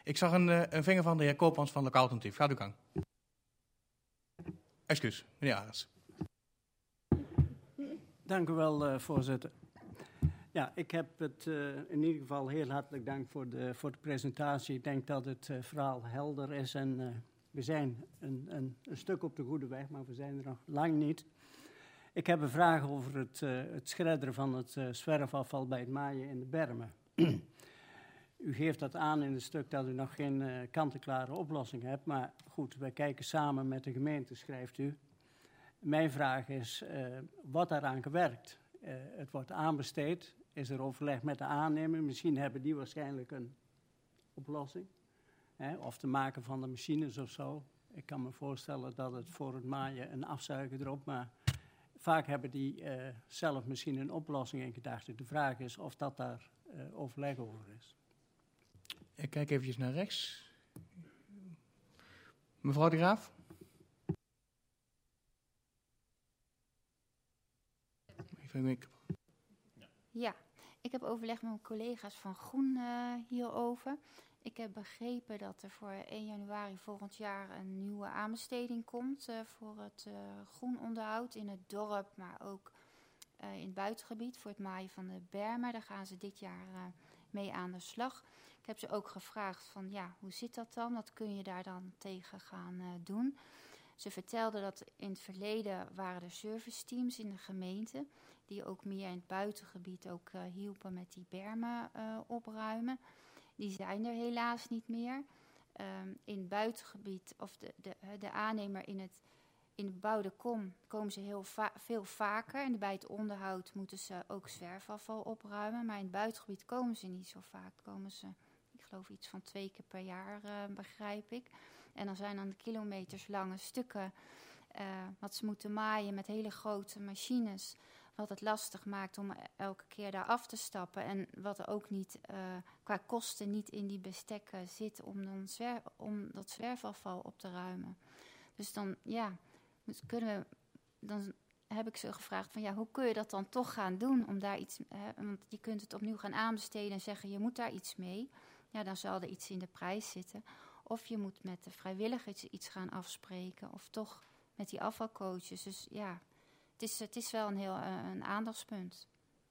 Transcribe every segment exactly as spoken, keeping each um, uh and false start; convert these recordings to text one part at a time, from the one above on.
Ik zag een, uh, een vinger van de heer Koopmans van Lokaal Alternatief. Gaat uw gang. Excuus, meneer Arends. Dank u wel, uh, voorzitter. Ja, ik heb het uh, in ieder geval heel hartelijk dank voor de, voor de presentatie. Ik denk dat het uh, verhaal helder is en uh, we zijn een, een, een stuk op de goede weg, maar we zijn er nog lang niet. Ik heb een vraag over het, uh, het schredderen van het uh, zwerfafval bij het maaien in de bermen. U geeft dat aan in het stuk dat u nog geen uh, kant-en-klare oplossing hebt, maar goed, wij kijken samen met de gemeente, schrijft u. Mijn vraag is, uh, wordt daaraan gewerkt? Uh, het wordt aanbesteed, is er overleg met de aannemer, misschien hebben die waarschijnlijk een oplossing. Hè, of te maken van de machines of zo. Ik kan me voorstellen dat het voor het maaien een afzuiger erop, maar vaak hebben die uh, zelf misschien een oplossing in gedachten. De vraag is of dat daar uh, overleg over is. Ik kijk eventjes naar rechts. Mevrouw de Graaf. Even een Ja, ik heb overleg met mijn collega's van Groen uh, hierover. Ik heb begrepen dat er voor één januari volgend jaar een nieuwe aanbesteding komt uh, voor het uh, groenonderhoud in het dorp, maar ook uh, in het buitengebied voor het maaien van de bermen. Daar gaan ze dit jaar uh, mee aan de slag. Ik heb ze ook gevraagd van ja, hoe zit dat dan? Wat kun je daar dan tegen gaan uh, doen? Ze vertelden dat in het verleden waren er serviceteams in de gemeente die ook meer in het buitengebied ook uh, hielpen met die bermen uh, opruimen. Die zijn er helaas niet meer. Um, in het buitengebied, of de, de, de aannemer in het, in de bebouwde kom, komen ze heel va- veel vaker. En bij het onderhoud moeten ze ook zwerfafval opruimen. Maar in het buitengebied komen ze niet zo vaak. Komen ze, ik geloof iets van twee keer per jaar, uh, begrijp ik. En dan zijn dan de kilometerslange stukken uh, wat ze moeten maaien met hele grote machines. Wat het lastig maakt om elke keer daar af te stappen. En wat er ook niet uh, qua kosten niet in die bestekken zit om, dan zwer- om dat zwerfafval op te ruimen. Dus dan, ja, dus kunnen we, dan heb ik ze gevraagd van ja, hoe kun je dat dan toch gaan doen? Om daar iets, hè, want je kunt het opnieuw gaan aanbesteden en zeggen je moet daar iets mee. Ja, dan zal er iets in de prijs zitten. Of je moet met de vrijwilligers iets gaan afspreken. Of toch met die afvalcoaches. Dus ja, het is, het is wel een heel uh, een aandachtspunt.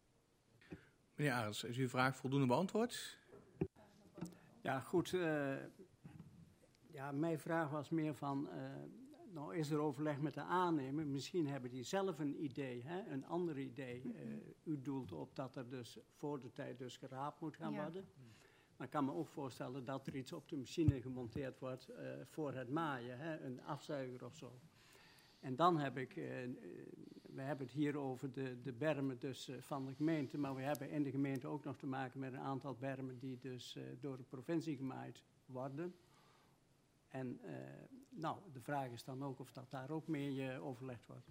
Meneer Arends, is uw vraag voldoende beantwoord? Ja, goed. Uh, ja, mijn vraag was meer van, uh, nou is er overleg met de aannemer. Misschien hebben die zelf een idee, hè, een ander idee. Uh, u doelt op dat er dus voor de tijd dus geraapt moet gaan ja. worden. Maar ik kan me ook voorstellen dat er iets op de machine gemonteerd wordt uh, voor het maaien, hè, een afzuiger of zo. En dan heb ik, uh, we hebben het hier over de, de bermen dus, uh, van de gemeente, maar we hebben in de gemeente ook nog te maken met een aantal bermen die dus uh, door de provincie gemaaid worden. En uh, nou, de vraag is dan ook of dat daar ook mee uh, overlegd wordt.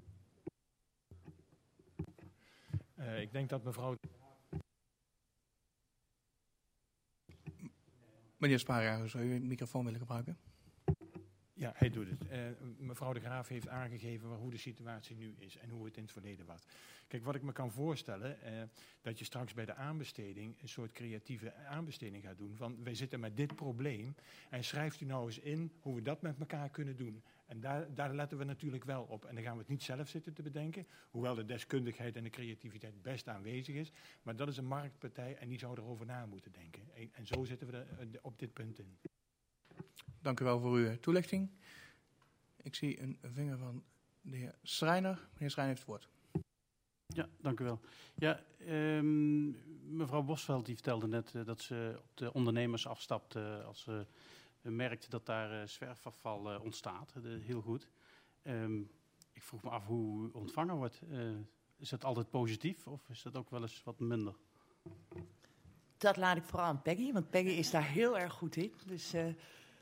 Uh, ik denk dat mevrouw... Meneer Spaarjager, zou u een microfoon willen gebruiken? Ja, hij doet het. Uh, mevrouw de Graaf heeft aangegeven hoe de situatie nu is en hoe het in het verleden was. Kijk, wat ik me kan voorstellen, uh, dat je straks bij de aanbesteding een soort creatieve aanbesteding gaat doen. Van, wij zitten met dit probleem en schrijft u nou eens in hoe we dat met elkaar kunnen doen. En daar, daar letten we natuurlijk wel op. En dan gaan we het niet zelf zitten te bedenken, hoewel de deskundigheid en de creativiteit best aanwezig is. Maar dat is een marktpartij en die zou erover na moeten denken. En, en zo zitten we er, uh, op dit punt in. Dank u wel voor uw toelichting. Ik zie een vinger van de heer Schreiner. Meneer Schreiner heeft het woord. Ja, dank u wel. Ja, um, mevrouw Bosveld die vertelde net uh, dat ze op de ondernemers afstapte uh, als ze uh, merkte dat daar uh, zwerfafval uh, ontstaat. Uh, heel goed. Um, ik vroeg me af hoe u ontvangen wordt. Uh, is dat altijd positief of is dat ook wel eens wat minder? Dat laat ik vooral aan Peggy, want Peggy is daar heel erg goed in. Dus... Uh,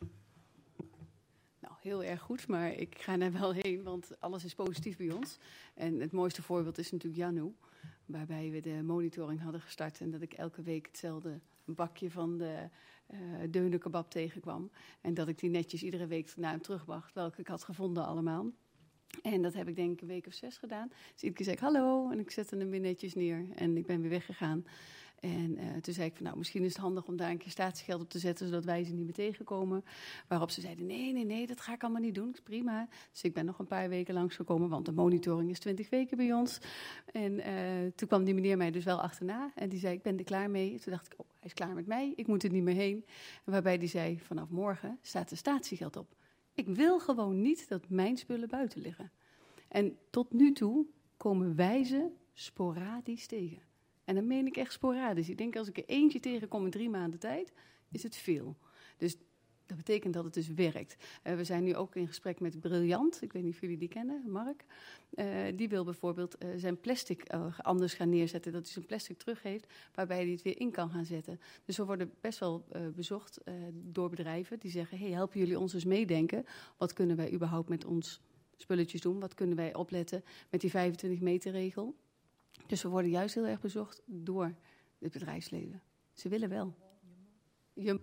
Nou, heel erg goed, maar ik ga daar wel heen, want alles is positief bij ons. En het mooiste voorbeeld is natuurlijk Janu, waarbij we de monitoring hadden gestart en dat ik elke week hetzelfde bakje van de uh, deunenkebab tegenkwam. En dat ik die netjes iedere week naar hem terugbracht, welke ik had gevonden allemaal. En dat heb ik denk ik een week of zes gedaan. Dus iedere keer zei ik hallo en ik zette hem weer netjes neer en ik ben weer weggegaan. En uh, toen zei ik van nou, misschien is het handig om daar een keer statiegeld op te zetten, zodat wij ze niet meer tegenkomen. Waarop ze zeiden, nee, nee, nee, dat ga ik allemaal niet doen. Ik zei, prima. Dus ik ben nog een paar weken langsgekomen, want de monitoring is twintig weken bij ons. En uh, toen kwam die meneer mij dus wel achterna en die zei, ik ben er klaar mee. Toen dacht ik, oh, hij is klaar met mij, ik moet er niet meer heen. En waarbij die zei, vanaf morgen staat er statiegeld op. Ik wil gewoon niet dat mijn spullen buiten liggen. En tot nu toe komen wij ze sporadisch tegen. En dan meen ik echt sporadisch. Ik denk als ik er eentje tegenkom in drie maanden tijd, is het veel. Dus dat betekent dat het dus werkt. Uh, we zijn nu ook in gesprek met Briljant. Ik weet niet of jullie die kennen, Mark. Uh, die wil bijvoorbeeld uh, zijn plastic uh, anders gaan neerzetten. Dat hij zijn plastic teruggeeft, waarbij hij het weer in kan gaan zetten. Dus we worden best wel uh, bezocht uh, door bedrijven die zeggen, hey, helpen jullie ons eens meedenken? Wat kunnen wij überhaupt met ons spulletjes doen? Wat kunnen wij opletten met die vijfentwintig meter regel? Dus we worden juist heel erg bezocht door het bedrijfsleven. Ze willen wel. Je...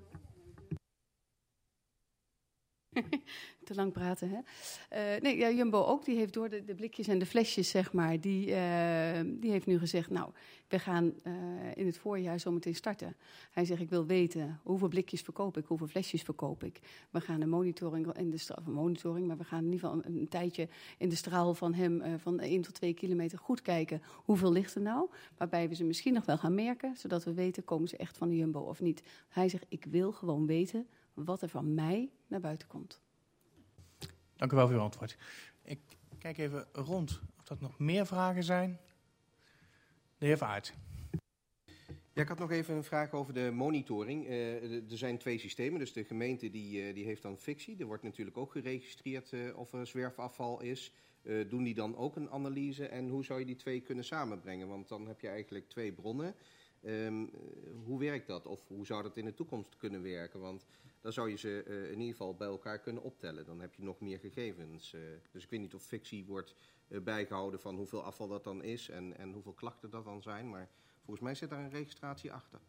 Te lang praten, hè? Uh, nee, ja, Jumbo ook, die heeft door de, de blikjes en de flesjes, zeg maar, die, uh, die heeft nu gezegd, nou, we gaan uh, in het voorjaar zometeen starten. Hij zegt, ik wil weten, hoeveel blikjes verkoop ik, hoeveel flesjes verkoop ik. We gaan een monitoring, in de straal, monitoring, maar we gaan in ieder geval een, een tijdje in de straal van hem, uh, van één tot twee kilometer, goed kijken, hoeveel ligt er nou? Waarbij we ze misschien nog wel gaan merken, zodat we weten, komen ze echt van de Jumbo of niet. Hij zegt, ik wil gewoon weten wat er van mij naar buiten komt. Dank u wel voor uw antwoord. Ik kijk even rond of er nog meer vragen zijn. De heer Vaart. Ja, ik had nog even een vraag over de monitoring. Uh, er zijn twee systemen, dus de gemeente die, uh, die heeft dan fictie. Er wordt natuurlijk ook geregistreerd uh, of er zwerfafval is. Uh, doen die dan ook een analyse en hoe zou je die twee kunnen samenbrengen? Want dan heb je eigenlijk twee bronnen. Um, hoe werkt dat? Of hoe zou dat in de toekomst kunnen werken? Want dan zou je ze uh, in ieder geval bij elkaar kunnen optellen. Dan heb je nog meer gegevens. Uh, dus ik weet niet of fictie wordt uh, bijgehouden van hoeveel afval dat dan is en, en hoeveel klachten dat dan zijn. Maar volgens mij zit daar een registratie achter.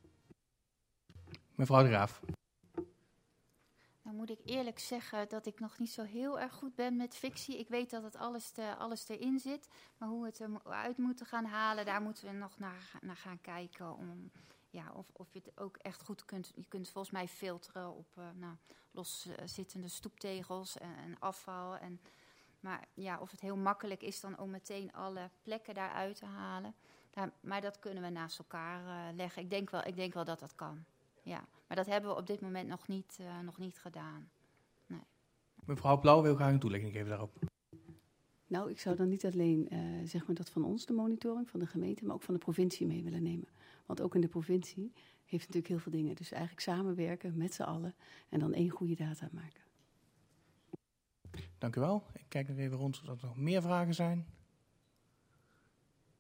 Mevrouw de Graaf. Nou moet ik eerlijk zeggen dat ik nog niet zo heel erg goed ben met fictie. Ik weet dat het alles, te, alles erin zit. Maar hoe we het eruit moeten gaan halen, daar moeten we nog naar, naar gaan kijken. Om, ja, of, of je het ook echt goed kunt. Je kunt volgens mij filteren op uh, nou, loszittende stoeptegels en, en afval. En, maar ja, of het heel makkelijk is dan om meteen alle plekken daaruit te halen. Daar, maar dat kunnen we naast elkaar uh, leggen. Ik denk wel, ik denk wel dat dat kan. Ja, maar dat hebben we op dit moment nog niet, uh, nog niet gedaan. Nee. Mevrouw Blauw wil graag een toelichting geven daarop. Nou, ik zou dan niet alleen uh, zeg maar dat van ons de monitoring, van de gemeente, maar ook van de provincie mee willen nemen. Want ook in de provincie heeft natuurlijk heel veel dingen. Dus eigenlijk samenwerken met z'n allen en dan één goede data maken. Dank u wel. Ik kijk nog even rond of er nog meer vragen zijn.